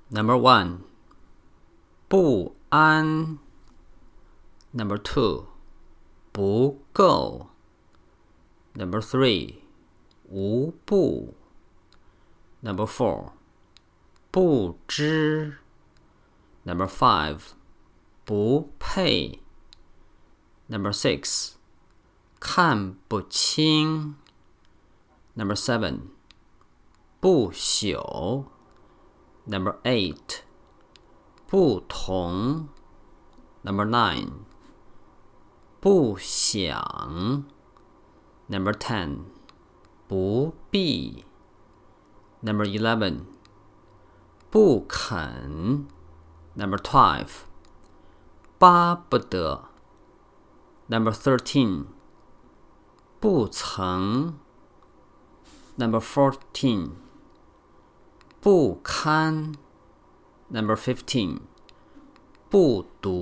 Number 1. 不安 Number 2. 不够 Number 3. 无不 Number 4. 不知 Number 5. 不配 Number 6. 看不清 Number 7. 不朽 Number 8. 不同 Number 9. 不想 Number 10. 不必 Number 11. 不肯 Number 12. 巴不得 Number 13. 不曾 Number 14. 不堪 Number 15. 不读